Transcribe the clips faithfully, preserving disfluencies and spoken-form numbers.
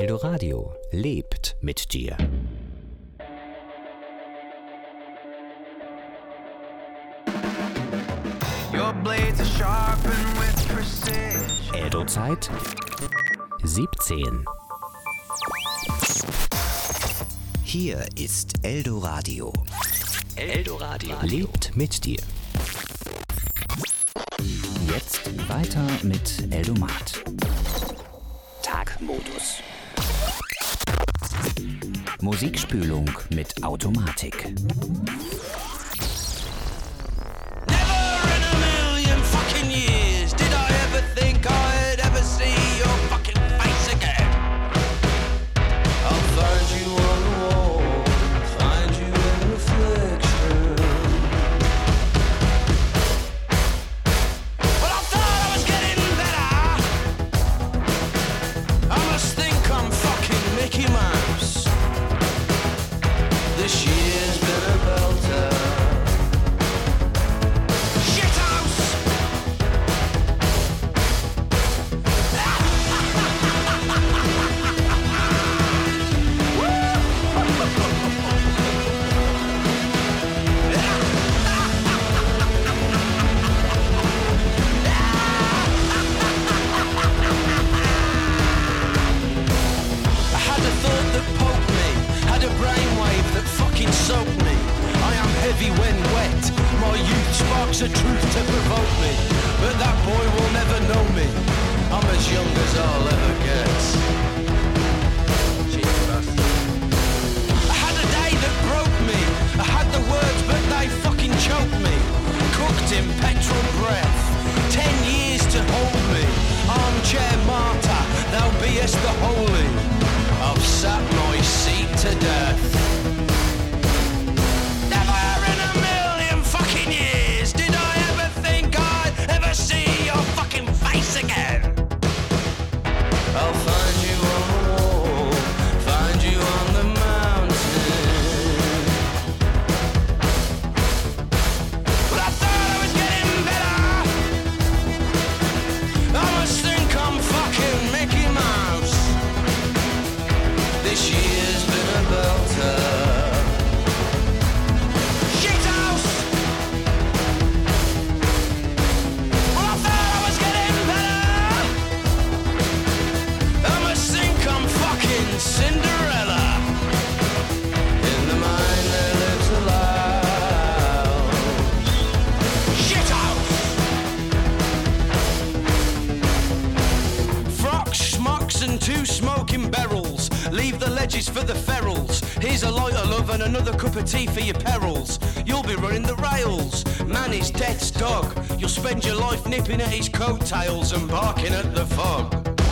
Eldoradio lebt mit dir. Your blades are sharpened with precision. Eldo-Zeit siebzehn. Hier ist Eldoradio. Eldoradio lebt mit dir. Jetzt weiter mit Eldomat. Tagmodus. Musikspülung mit Automatik. For the ferals, here's a lighter love and another cup of tea for your perils. You'll be running the rails, man is death's dog. You'll spend your life nipping at his coattails and barking at the fog.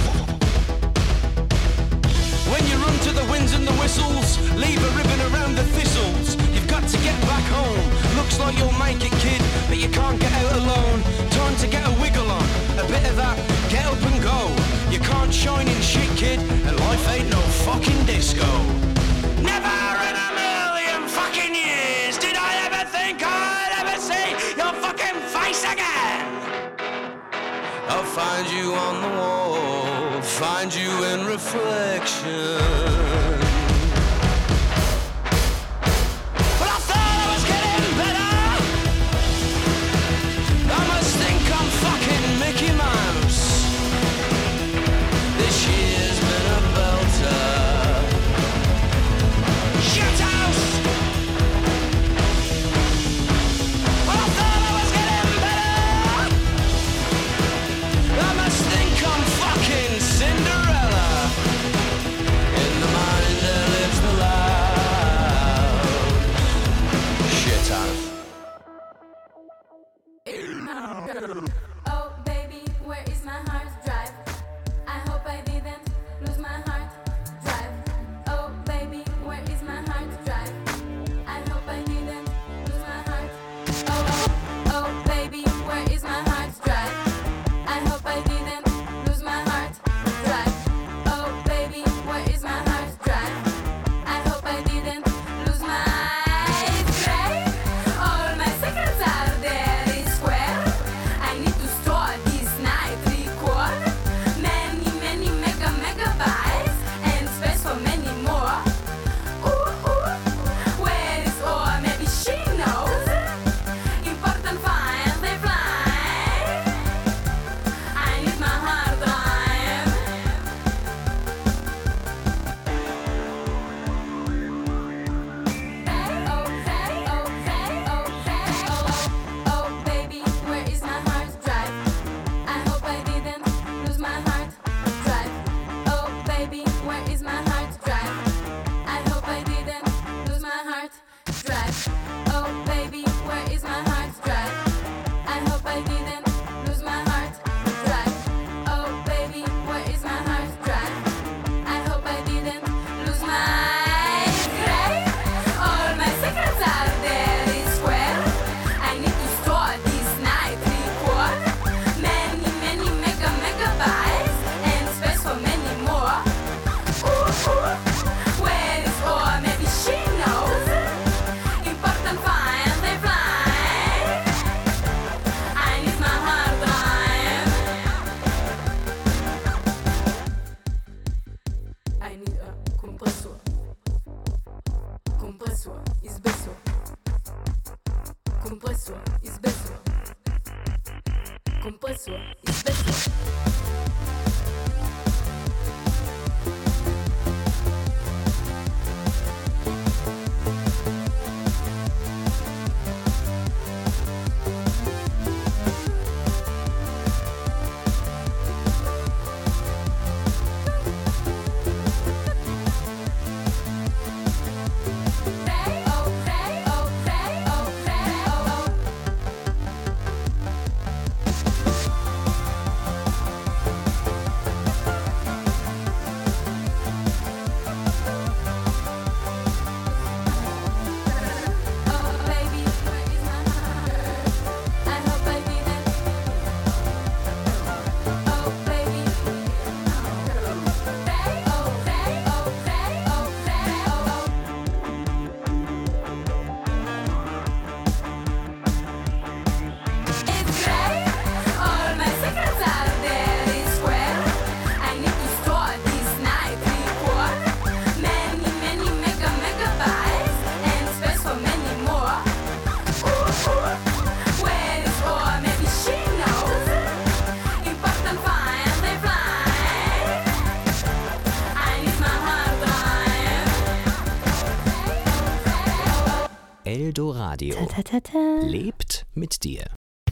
When you run to the winds and the whistles, leave a ribbon around the thistles. You've got to get back home, looks like you'll make it, kid, but you can't get out alone. Time to get a wiggle on, a bit of that, get up and go. You can't shine in shit, kid, and life ain't no fucking disco. Never in a million fucking years did I ever think I'd ever see your fucking face again. I'll find you on the wall, find you in reflection. Cinderella in the mind. pessoa, isso pessoa. Eldoradio Ta, ta, ta, ta. lebt mit dir.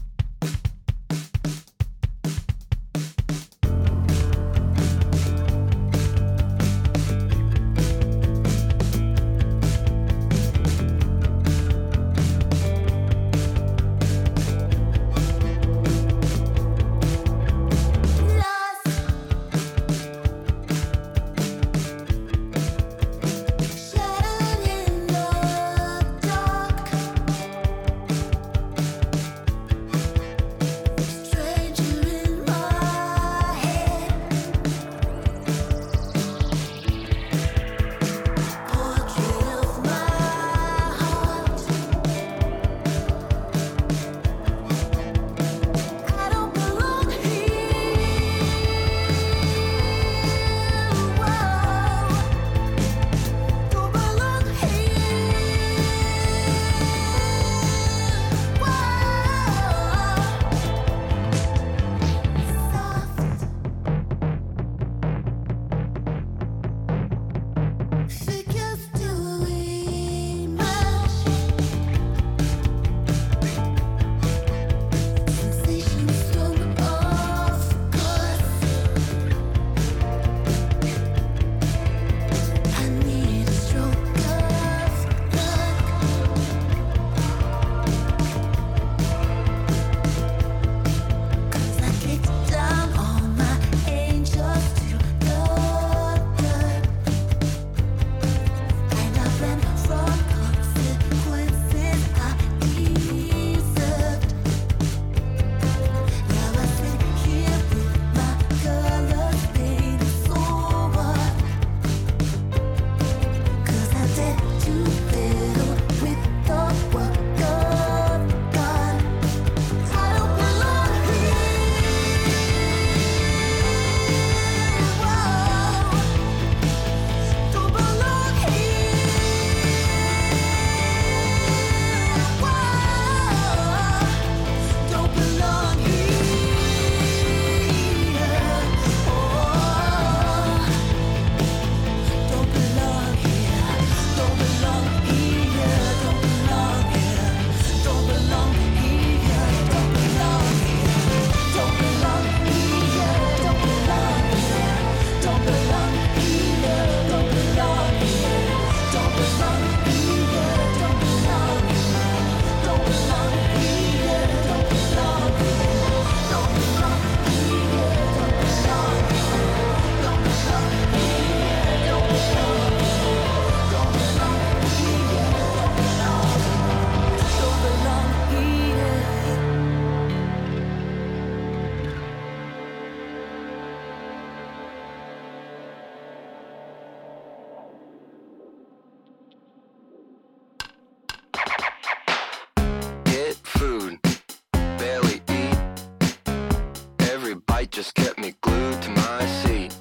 Just kept me glued to my seat.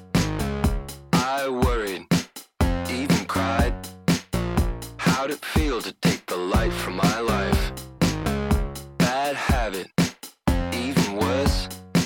I worried, even cried. How'd it feel to take the light from my life? Bad habit, even worse.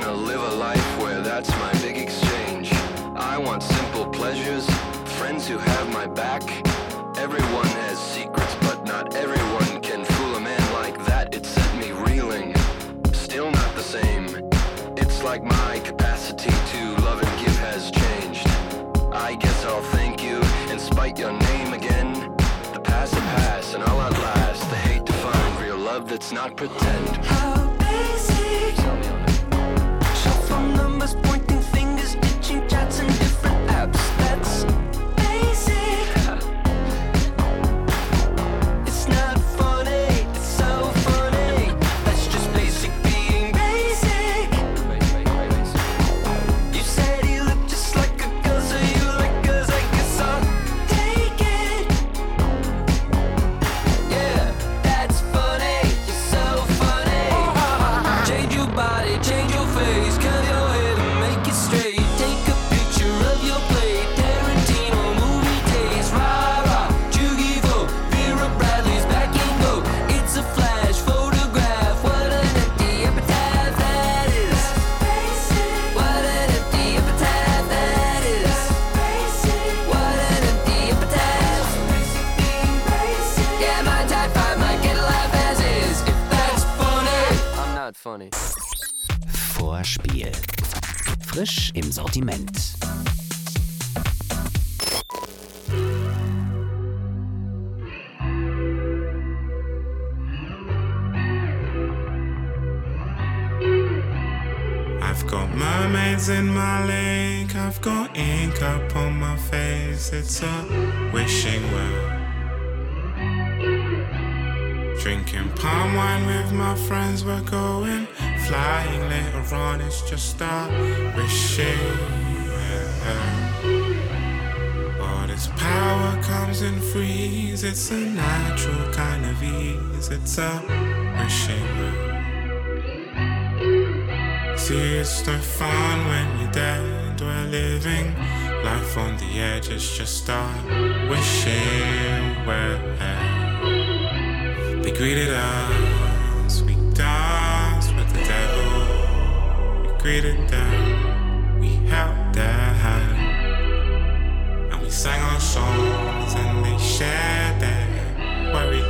wanna live a life where that's my big exchange. I want simple pleasures, friends who have my back. Everyone has secrets, but not everyone can fool a man like that. It set me reeling, still not the same. It's like my capacity to love and give has changed. I guess I'll thank you and spite your name again. The past will pass and I'll outlast the hate to find real love that's not pretend. How basic. Shuffle numbers, pointing fingers, ditching chats and different apps. That's basic. It's not funny, it's so funny. That's just basic being basic. You said you look just like a girl, so you like girls, I guess I'll take it. Yeah, that's funny, you're so funny. Change your body, change your face, curl your hair and make it straight. Take a picture of your plate, Tarantino movie taste. Rah rah, Jugivo, Vera Bradley's back in vogue. It's a flash photograph, what an empty epitaph that is. What an empty epitaph that is. What an empty epitaph. Yeah, my type five might get a laugh as is. If that's funny, I'm not funny. Vorspiel. Frisch im Sortiment. I've got mermaids in my lake, I've got ink up on my face. It's a wishing well. Drinking palm wine with my friends, we're going flying later on. It's just a wishing well. All this power comes in threes, it's a natural kind of ease. It's a wishing well. See, it's no fun when you're dead. We're living life on the edge. It's just a wishing well. They greeted us, we danced with the devil. We greeted them, we held their hand, and we sang our songs and they shared their worries.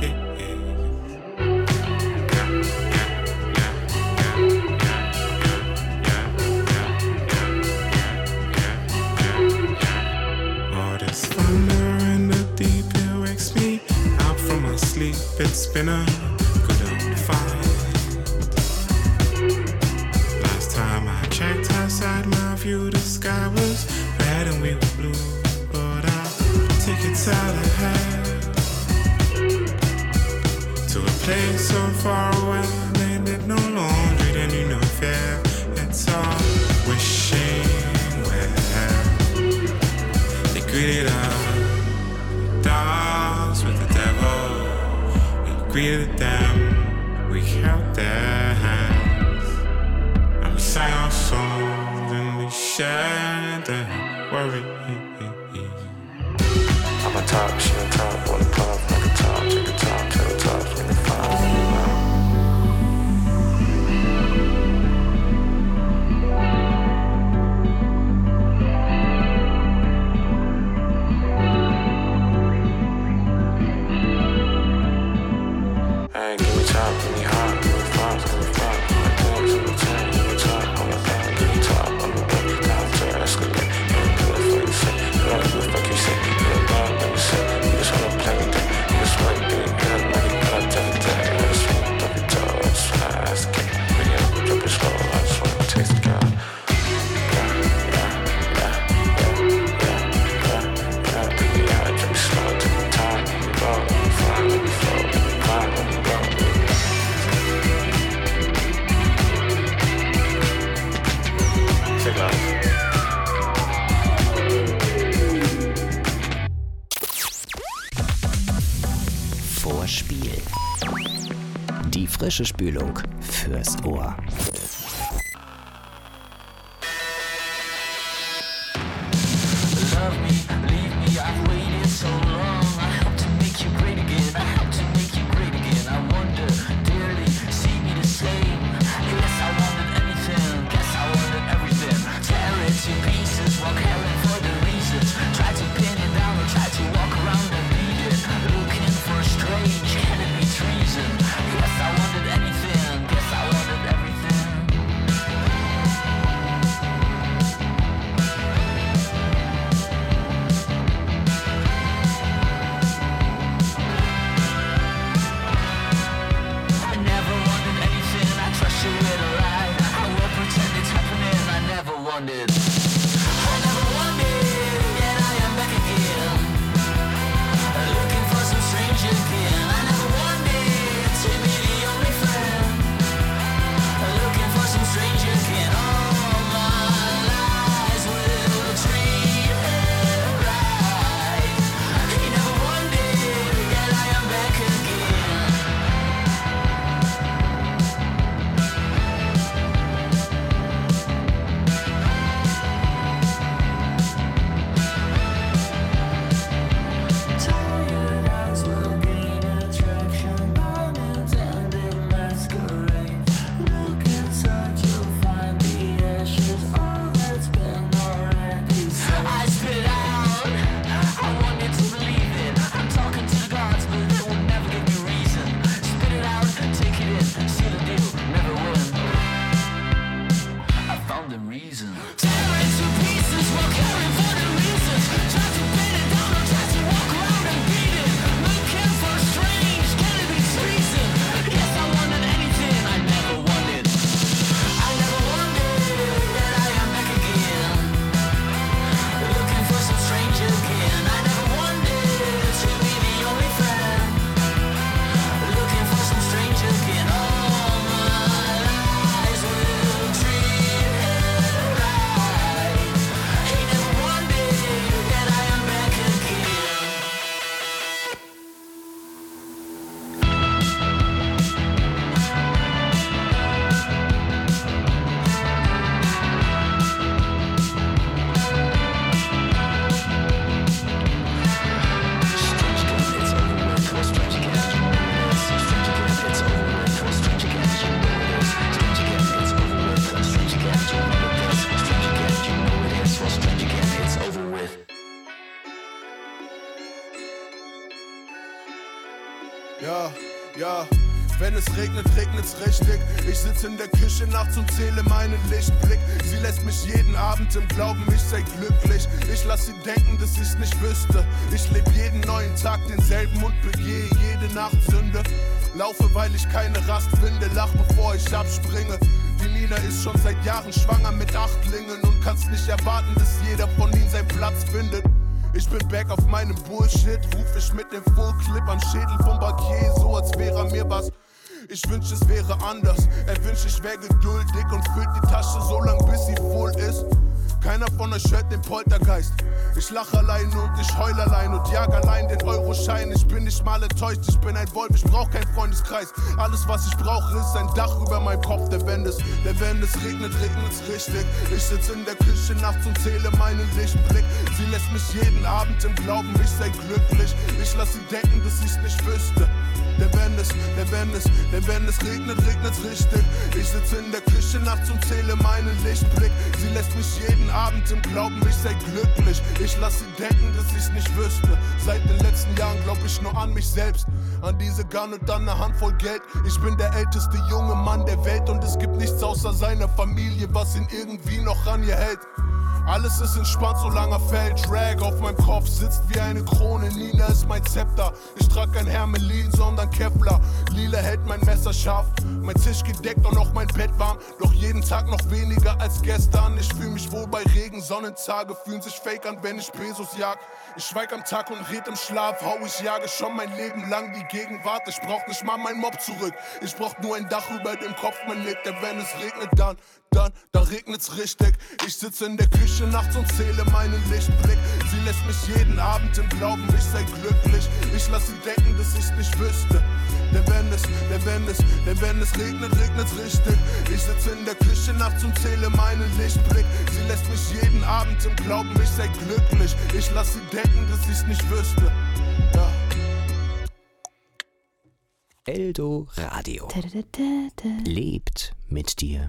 Sleep, it's been a good old fight. Last time I checked outside my view, the sky was red and we were blue. But I'll take it out ahead to a place so far away. They did no laundry, they knew no fear. It's all wishing well. They greeted us, danced with the devil. Greeted them, we held their hands, and we sang our songs and we shared their worries. I'm on top, she on top, wanna pop like a top, take a top, take a top, take a five. Vorspiel. Die frische Spülung fürs Ohr. Love me, leave me, I've waited so long. I hope to make you great again, I hope to make you great again. I wonder dearly, see me the same. Yes, I wanted anything. wondered. I never wondered, yet I am back again. Looking for some strange again. I never wanted to be the only friend. Looking for some strange again. All my lies will treat her right. He never wanted, yet I am back again. Tired eyes will gain attraction, unintended masquerade. Look inside, you'll find the ashes, all that's been already said. I spit out, I wanted to believe it. I'm talking to the gods, but they will never give me reason. Spit it out, take it in, seal the deal, never win. I found the reason. Tear into pieces while caring for the reasons. Try to pin it down or try to walk around and beat it. Looking for strange, can it be treason? Yes, I wanted anything I never wanted. I never wanted, yet I am back again. Looking for some strange again. I never wanted to be the only friend. Looking for some strange again. All my lies will treat her right. He never wanted, yet I am back again. Ja, ja, wenn es regnet, regnet's richtig. Ich sitze in der Küche nachts und zähle meinen Lichtblick. Sie lässt mich jeden Abend im Glauben, ich sei glücklich. Ich lass sie denken, dass ich's nicht wüsste. Ich lebe jeden neuen Tag denselben und begehe jede Nacht Sünde. Laufe, weil ich keine Rast finde, lach bevor ich abspringe. Die Nina ist schon seit Jahren schwanger mit Achtlingen und kannst nicht erwarten, dass jeder von ihnen seinen Platz findet. Ich bin back auf meinem Bullshit, ruf ich mit dem Fullclip am Schädel vom Bankier, so als wäre er mir was. Ich wünsch, es wäre anders, er wünscht, ich wär geduldig und füllt die Tasche so lang, bis sie voll ist. Keiner von euch hört den Poltergeist. Ich lach allein und ich heul allein und jag allein den Euroschein. Ich bin nicht mal enttäuscht, ich bin ein Wolf, ich brauch keinen Freundeskreis. Alles, was ich brauche, ist ein Dach über meinem Kopf, der wenn es, der wenn es regnet, regnet's richtig. Ich sitz in der Küche nachts und zähle meinen Lichtblick. Sie lässt mich jeden Abend im Glauben, ich sei glücklich. Ich lass sie denken, dass ich's nicht wüsste. Denn wenn es, denn wenn es, denn wenn es regnet, regnet's richtig. Ich sitze in der Küche nachts und zähle meinen Lichtblick. Sie lässt mich jeden Abend im Glauben, ich sei glücklich. Ich lass sie denken, dass ich's nicht wüsste. Seit den letzten Jahren glaub ich nur an mich selbst, an diese Gun und dann ne Handvoll Geld. Ich bin der älteste junge Mann der Welt und es gibt nichts außer seiner Familie, was ihn irgendwie noch an ihr hält. Alles ist entspannt, solange er fällt. Drag auf meinem Kopf sitzt wie eine Krone. Nina ist mein Zepter. Ich trag kein Hermelin, sondern Kevlar. Lila hält mein Messer scharf. Mein Tisch gedeckt und auch mein Bett warm. Doch jeden Tag noch weniger als gestern. Ich fühl mich wohl bei Regen. Sonnentage fühlen sich fake an, wenn ich Pesos jag. Ich schweig am Tag und red im Schlaf. Hau, ich jage schon mein Leben lang die Gegenwart. Ich brauch nicht mal mein Mob zurück. Ich brauch nur ein Dach über dem Kopf, man lebt. Denn wenn es regnet, dann, dann, dann regnet's richtig. Ich sitze in der Küche nachts und zähle meinen Lichtblick. Sie lässt mich jeden Abend im Glauben, ich sei glücklich. Ich lass sie denken, dass ich's nicht wüsste. Denn wenn es, denn wenn es, denn wenn es regnet, regnet's richtig. Ich sitze in der Küche nachts und zähle meinen Lichtblick. Sie lässt mich jeden Abend im Glauben, ich sei glücklich. Ich lass sie denken, dass ich's nicht wüsste. Ja. Eldo Radio lebt mit dir.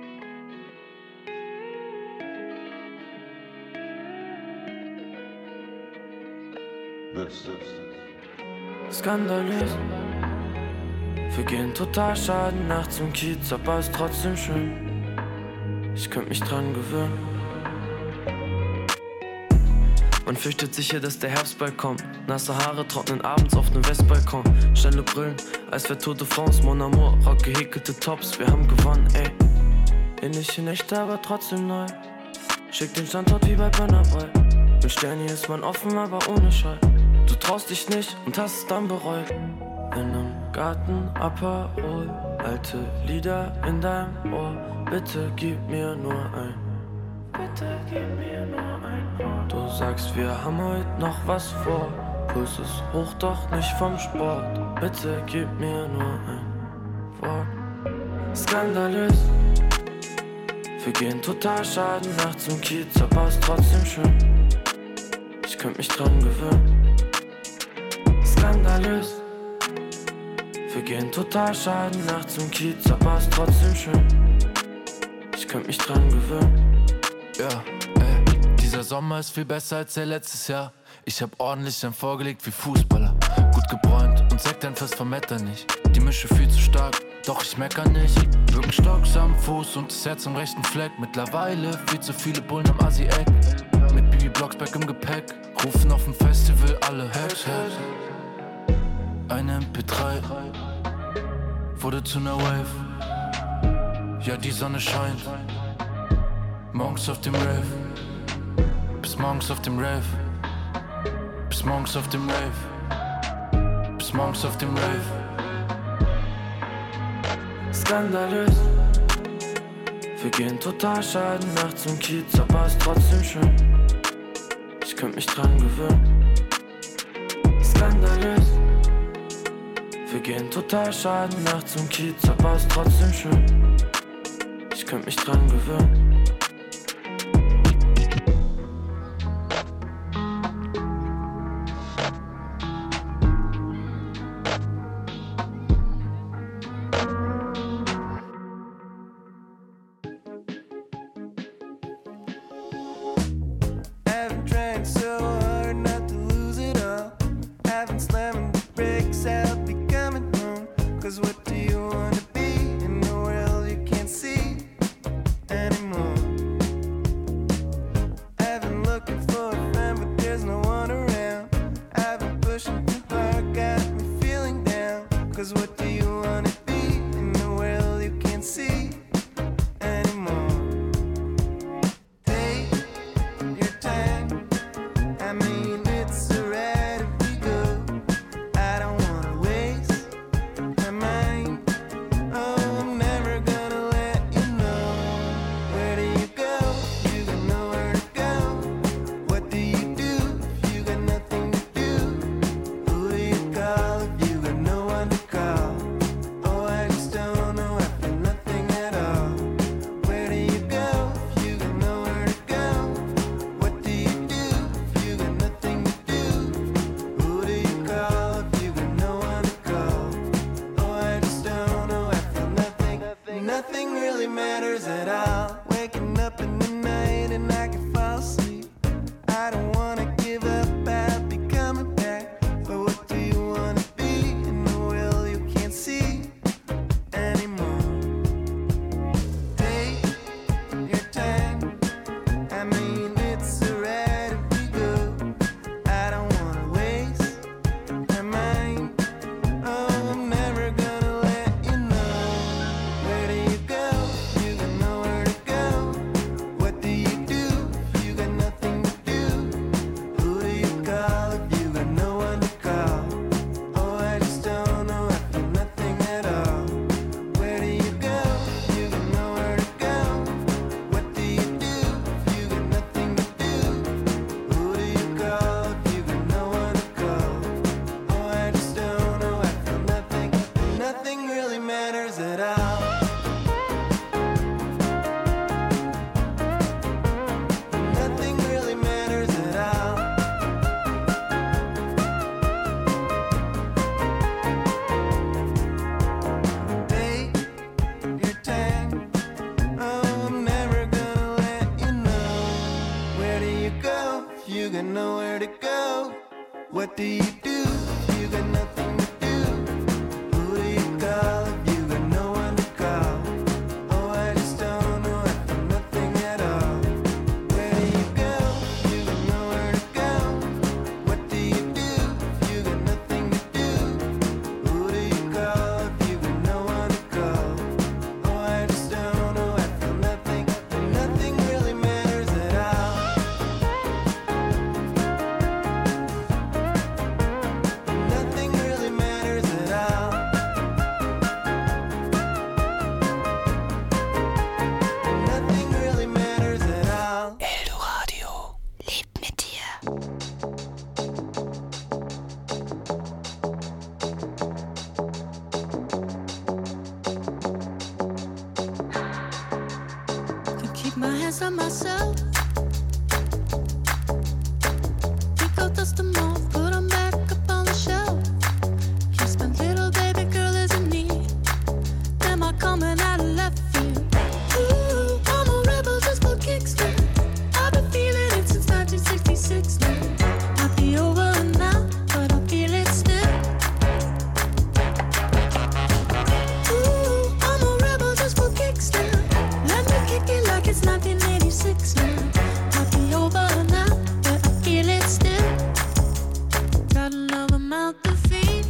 Skandalös. Wir gehen total schaden nachts im Kiez, aber ist trotzdem schön. Ich könnte mich dran gewöhnen. Man fürchtet sicher, dass der Herbst bald kommt. Nasse Haare trocknen abends auf dem Westbalkon. Schnelle Brillen, als wär Tour de France. Mon Amour, rock gehäkelte Tops, wir haben gewonnen, ey. Ähnliche Nächte, aber trotzdem neu. Schick den Standort wie bei Brennerboy. Mit Sterni ist man offen, aber ohne Scheu. Du traust dich nicht und hast es dann bereut. In einem Garten Aperol, alte Lieder in deinem Ohr. Bitte gib mir nur ein. Bitte gib mir nur ein Ohr. Du sagst, wir haben heute noch was vor. Puls ist hoch, doch nicht vom Sport. Bitte gib mir nur ein Wort. Skandalös. Wir gehen total schaden nachts im Kiez, aber ist trotzdem schön. Ich könnt mich dran gewöhnen. Skandalös. Wir gehen total schaden nachts im Kiez, aber ist trotzdem schön. Ich könnt mich dran gewöhnen. Ja, ey, dieser Sommer ist viel besser als der letztes Jahr. Ich hab ordentlich dann vorgelegt wie Fußballer. Gut gebräunt und Sekt ein Fest vom nicht. Die Mische viel zu stark, doch ich mecker nicht. Birkenstocks am Fuß und das Herz am rechten Fleck. Mittlerweile viel zu viele Bullen am Assi-Eck. Mit Bibi Blocksberg im Gepäck. Rufen auf dem Festival alle Hex, Hex. Eine M P drei wurde zu ner Wave. Ja, die Sonne scheint. Morgens auf dem Rave. Bis morgens auf dem Rave. Bis morgens auf dem Rave. Bis morgens auf dem Rave. Skandalös. Wir gehen total schaden nachts im Kiez, aber ist trotzdem schön. Ich könnt mich dran gewöhnen. Skandalös. Wir gehen total schaden nachts im Kiez, aber ist trotzdem schön. Ich könnt mich dran gewöhnen. Nothing really matters at all. my hands on myself. Pick out dust them off, put them back up on the shelf. Kiss my little baby girl is in need. Am I coming out of left field? Ooh, I'm a rebel just for kicks now. I've been feeling it since nineteen sixty-six now. Might be over now, but I feel it still. Ooh, I'm a rebel just for kicks now. Let me kick it like it's nineteen eighty-six now. Might be over now, but I feel it still. Got another mouth to feed.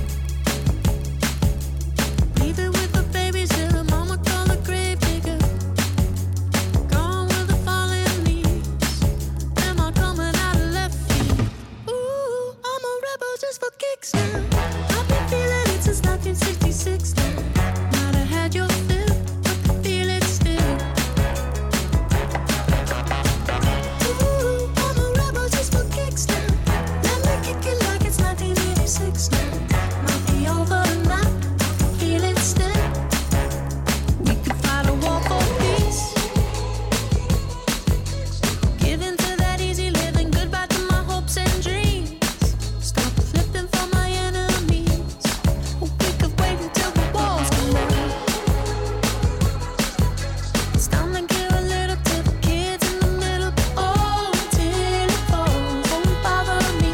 Leave it with the babies till the mama call the grave digger. Gone with the falling leaves. Am I coming out of left field? Ooh, I'm a rebel just for kicks now. I've been feeling it since nineteen sixty-six now. Might have had your fill, but I feel it still. Ooh, I'm a rebel just for kicks now. Let me kick it like it's nineteen eighty-six now. Might be over now, I feel it still. We could fight a war for peace. Give in to that easy living, goodbye to my hopes and dreams. Stop flipping for my enemies. Oh, we could wait until the walls come down. It's time to give a little to the kids in the middle. Oh, till it falls, won't bother me.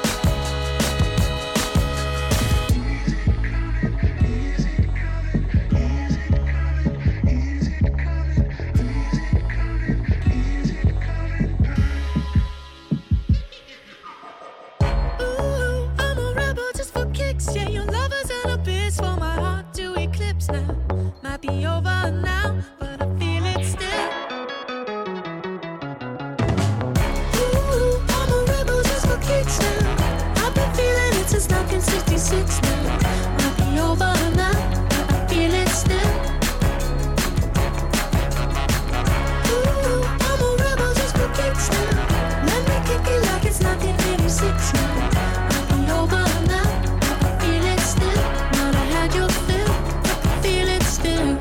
Ooh, I'm a rebel just for kicks. Yeah, your lovers and a bitch for my heart to eclipse now. Might be over now, but I feel it still. Ooh, I'm a rebel just for kicks now. I've been feeling it since nineteen sixty-six now. Might be over now, but I feel it still. Ooh, I'm a rebel just for kicks now. Let me kick it like it's nineteen eighty-six now. Might be over now, but I feel it still. Might have had your fill, but I feel it still.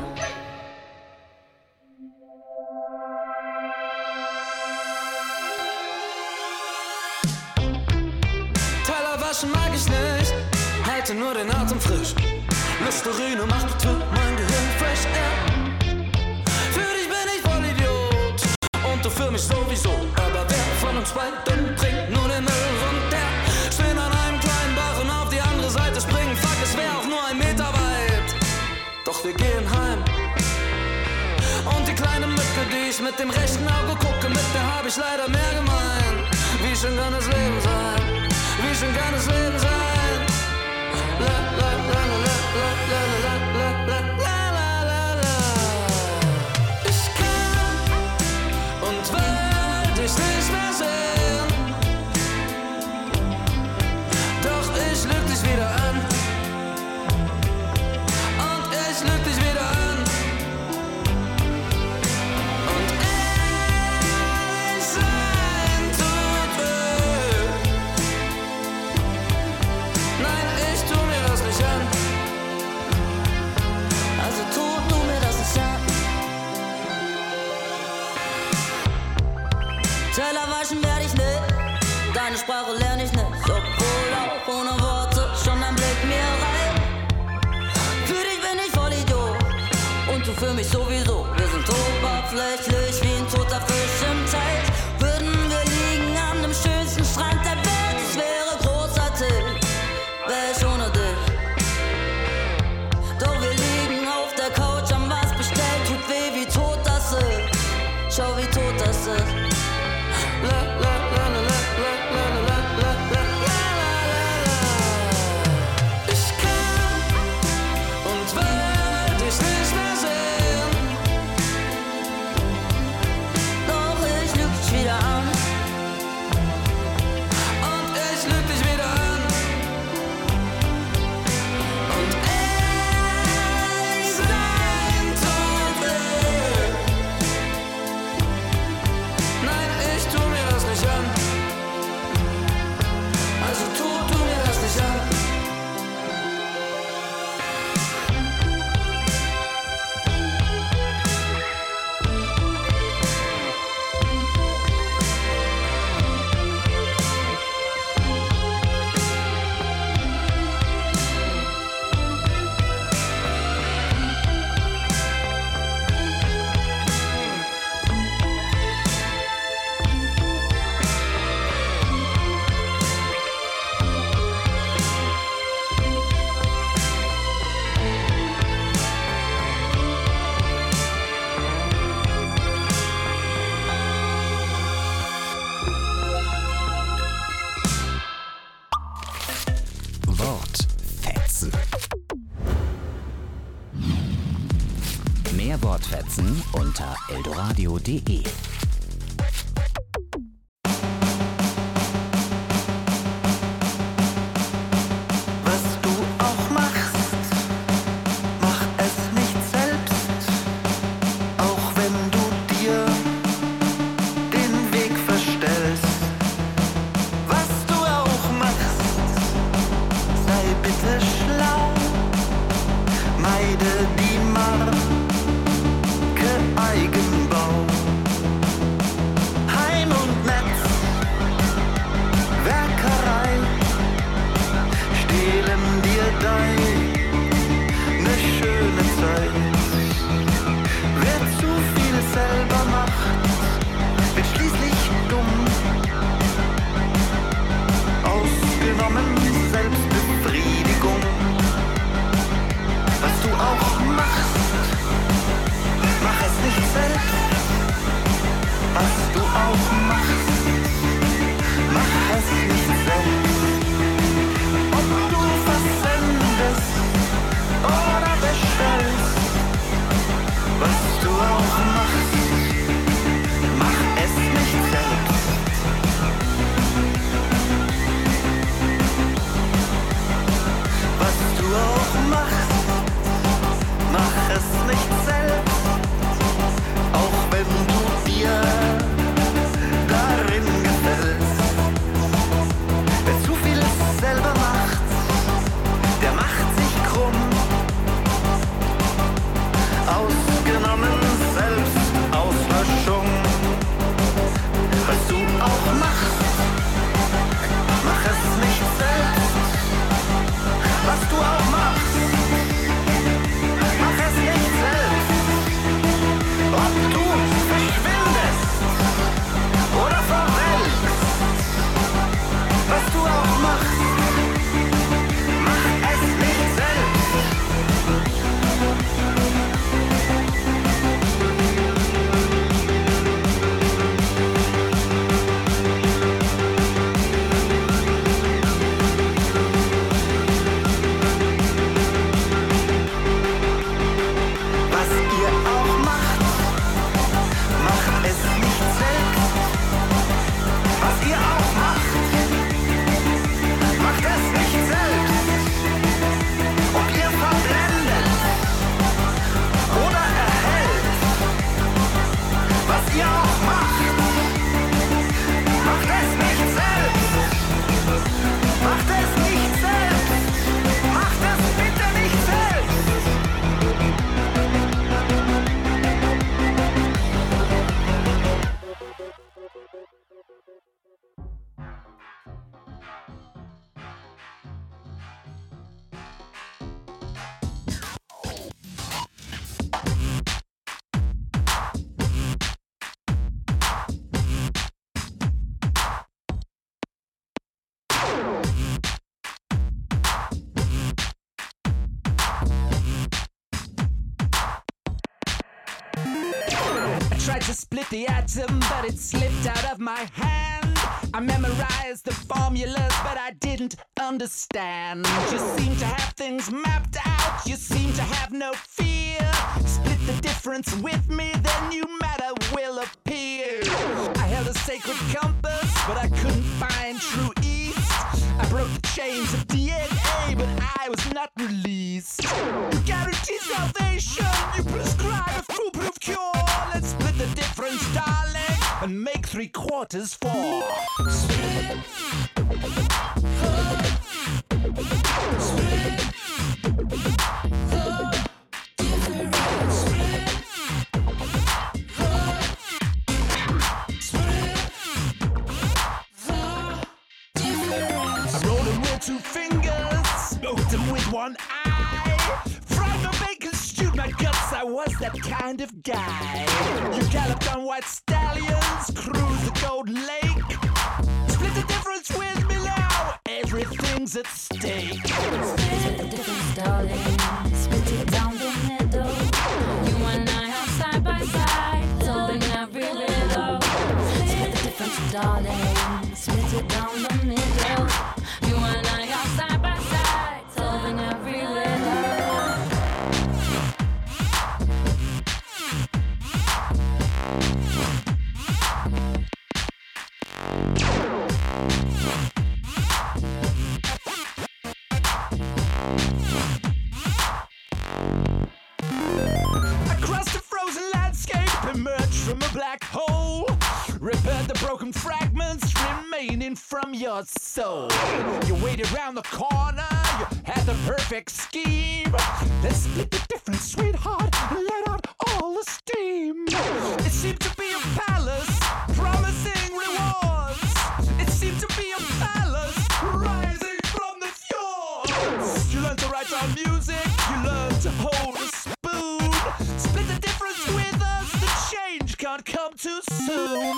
Teller waschen mag ich nicht, halte nur den Atem frisch. Listerine macht bitte mein Gehirn fresh air. Für dich bin ich voll Idiot und du für mich sowieso. Aber wer von uns beiden bringt nur den Müll runter? Stehen an einem kleinen Bach und auf die andere Seite springen. Fuck, es wär auch nur ein Meter weit. Doch wir gehen heim. Und die kleine Mücke, die ich mit dem rechten Auge gucke, mit der hab ich leider mehr gemein. Wie schön kann das Leben sein? Wie schön kann das Leben sein? La la la la la la la la la la la la la. Ich kann und will dich nicht mehr sehen. Doch ich lüg dich wieder an. Und ich lüg dich wieder an. Und ehrlich sein tut weh. Nein, ich tu mir das nicht an. Also tu du mir das nicht an. Teller waschen werd ich nicht, deine Sprache lern ich nicht. Obwohl auch ohne Worte schon ein Blick mir reicht. Für dich bin ich voll Idiot und du für mich sowieso. Wir sind oberflächlich wie ein toter Fisch im Teich. Würden wir liegen an dem schönsten Strand der Welt, es wäre großartig, wär ich ohne dich. Doch wir liegen auf der Couch, haben was bestellt, tut weh, wie tot das ist. Schau, wie tot das ist. La la la la la la la la la la la la. Ich kann und will dich nicht mehr sehen. Doch ich lüg dich wieder an. Und ich lüg dich wieder an. Und ehrlich sein tut weh. Nein, ich tu mir das nicht an. Wortfetzen unter eldoradio punkt de. Tried to split the atom, but it slipped out of my hand. I memorized the formulas, but I didn't understand. You seem to have things mapped out, you seem to have no fear. Split the difference with me, then new matter will appear. I held a sacred compass, but I couldn't find true east. I broke the chains of D N A, but I was not released. You guarantee salvation, you prescribe a foolproof cure. Let's split the difference, darling, and make three quarters four. Split. Split. Two fingers, smoked them with one eye. Fried my bacon, stewed my guts, I was that kind of guy. You galloped on white stallions, cruised the Golden Lake. Split the difference with me now, everything's at stake. Split the difference, darling, split it down the middle. You and I are side by side, solving every riddle. Split the difference, darling, split it down the middle. You and I are side by side, solving every riddle. heard the broken fragments remaining from your soul. You waited round the corner, you had the perfect scheme. Let's split the difference, sweetheart, and let out all the steam. It seemed to be a palace, promising rewards. It seemed to be a palace, rising from the fjords. You learned to write our music, you learned to hold a spoon. Split the difference with us, the change can't come too soon.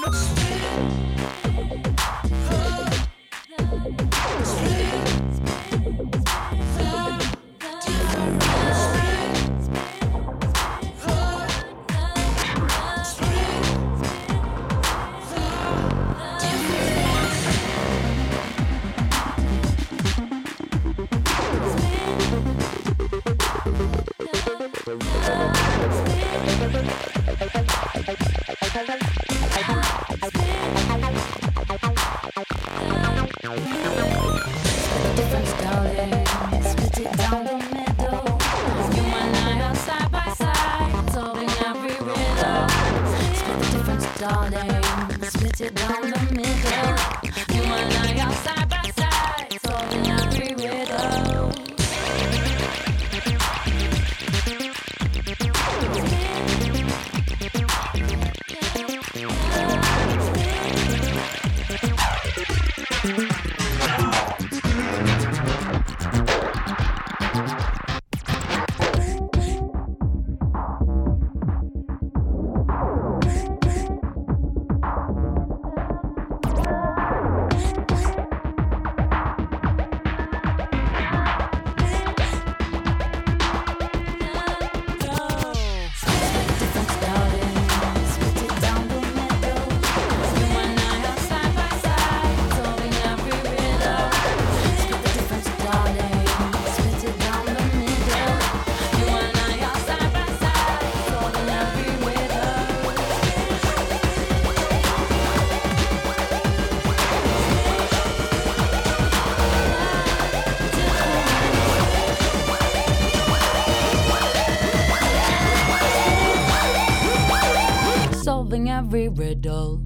Every riddle.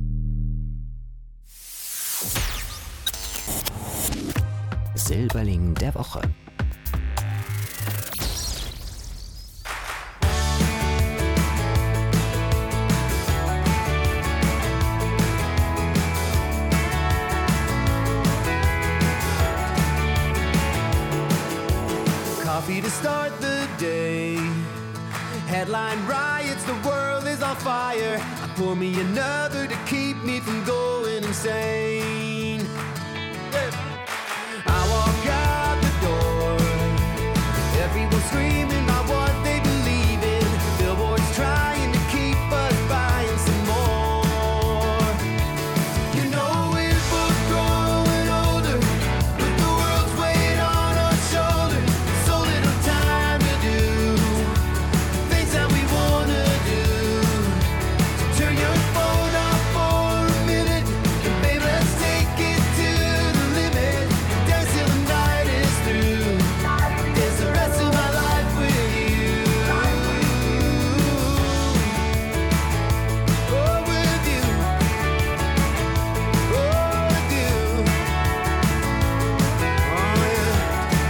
Silberling der Woche. Coffee to start the day. Headline riots, the world is on fire. Pour me another to keep me from going insane. I walk out the door, everyone screaming about what they believe in. Billboards trying to keep us buying some more. You know we're both growing older, with the world's weight on our shoulders. So little time to do things that we wanna do. Turn your phone off for a minute, and babe, let's take it to the limit. Dance till the night is through. Dance the rest of my life with you. Oh, with you. Oh, with you. Oh, yeah.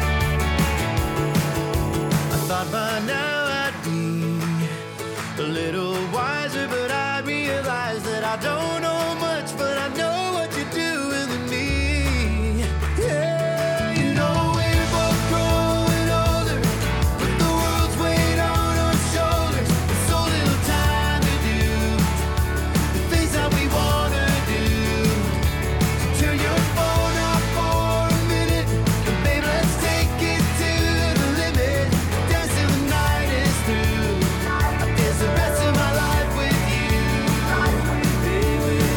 I thought by now I'd be a little wiser, but I realize that I don't know much, but I know what you're doing to me. Yeah, you know we're both growing older, with the world's weight on our shoulders. There's so little time to do the things that we wanna do. So turn your phone off for a minute, and babe, let's take it to the limit. Dance till the night is through. I dance the rest of my life with you. Be with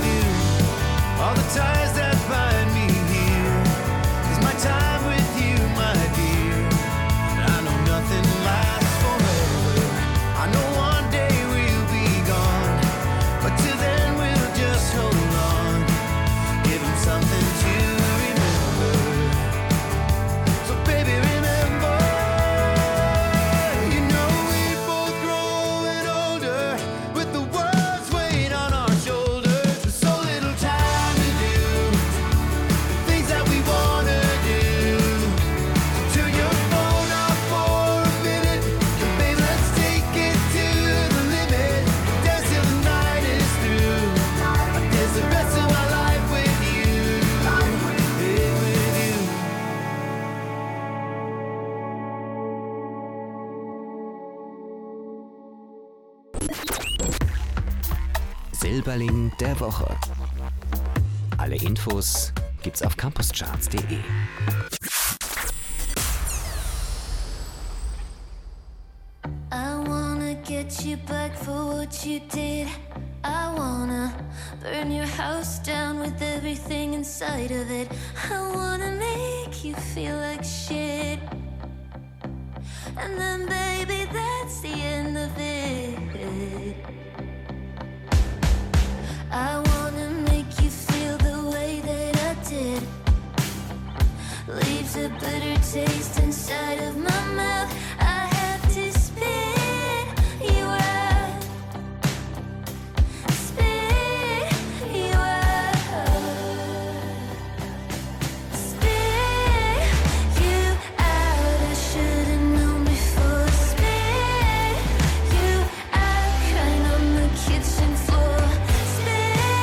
Silberling der Woche. Alle Infos gibt's auf campuscharts punkt de. I wanna get you back for what you did. I wanna burn your house down with everything inside of it. I wanna make you feel like shit. And then baby, that's the end of it. I wanna make you feel the way that I did. Leaves a bitter taste inside of my mouth. I have to spit you out. Spit you out. Spit you out. I should've known before. Spit you out. Crying on the kitchen floor. Spit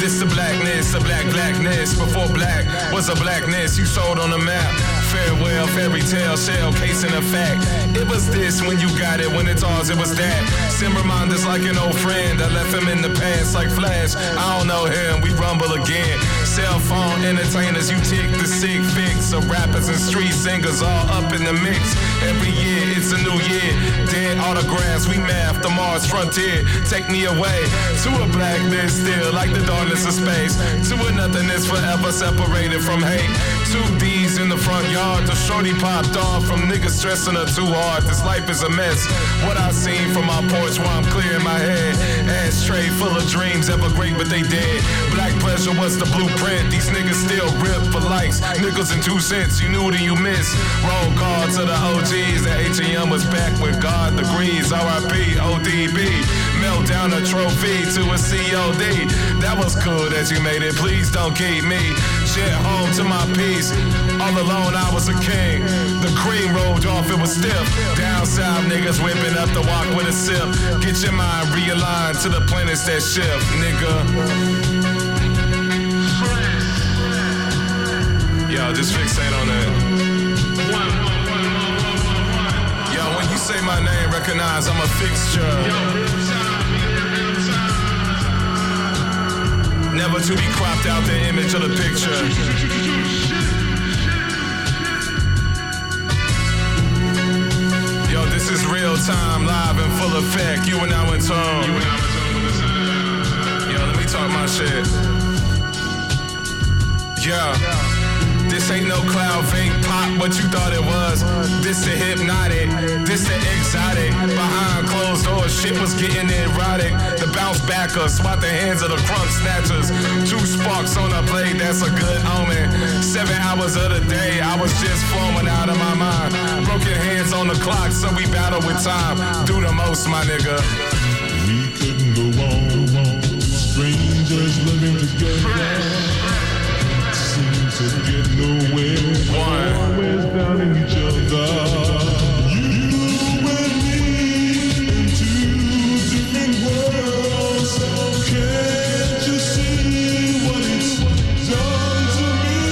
This the blackness, the black blackness. Before black was a blackness, you sold on the map. Farewell, fairy tale, shell, casing a fact. It was this when you got it, when it's ours, it was that. Sim reminders like an old friend. I left him in the past like Flash. I don't know him, we rumble again. Cell phone entertainers, you tick the sick fix of rappers and street singers all up in the mix. Every year, it's a new year. Dead autographs, we math the Mars frontier. Take me away to a blackness still, like the darkness of space. To a nothingness forever separated from hate. Two D's in the front yard, the shorty popped off from niggas stressing her too hard. This life is a mess. What I seen from my porch while I'm clearing my head. Ashtray full of dreams, ever great but they dead. Black pleasure was the blueprint. These niggas still rip for likes. Nickels and two cents, you knew that you missed. Roll call to the O Gs. The H and M was back with God degrees. R I P O D B. Melt down a trophy to a C O D. That was cool that you made it. Please don't keep me. Shit home to my peace. All alone I was a king. The cream rolled off, it was stiff. Down south niggas whipping up the walk with a sip. Get your mind realigned to the planets that shift, nigga. Yo, just fixate on that. Yo, when you say my name, recognize I'm a fixture. Never to be cropped out the image of the picture. Yo, this is real time, live in full effect. You and I in tone. Yo, let me talk my shit. Yeah. This ain't no cloud vape pop, what you thought it was. This the hypnotic, this the exotic. Behind closed doors, shit was getting erotic. The bounce backer, swat the hands of the crumb snatchers. Two sparks on a blade, that's a good omen. Seven hours of the day, I was just flowing out of my mind. Broken hands on the clock, so we battle with time. Do the most, my nigga. We couldn't go on, strangers living together. To get nowhere, one. Always down in each other. You and me in two different worlds. Can't you see what it's done to me?